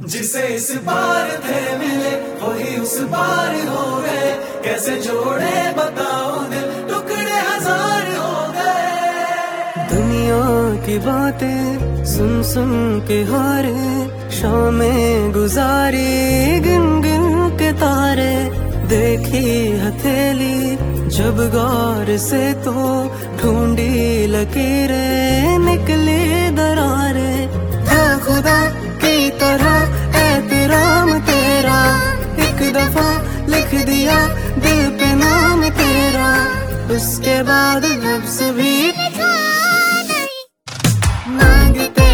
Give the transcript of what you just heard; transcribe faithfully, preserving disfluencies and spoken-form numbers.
जिसे इस बार थे मिले वही उस बार हो गए, कैसे जोड़े बताओ दिल टुकड़े हजार हो गए। दुनिया की बातें सुन सुन के हारे, शामें गुजारी गिन गिन के तारे। देखी हथेली जब गौर से तो ढूंढी लकीरें निकली दरारें। है खुदा की तरह एहतराम तेरा, एक दफा लिख दिया दिल पे नाम तेरा, उसके बाद लफ्ज़ भी मांगते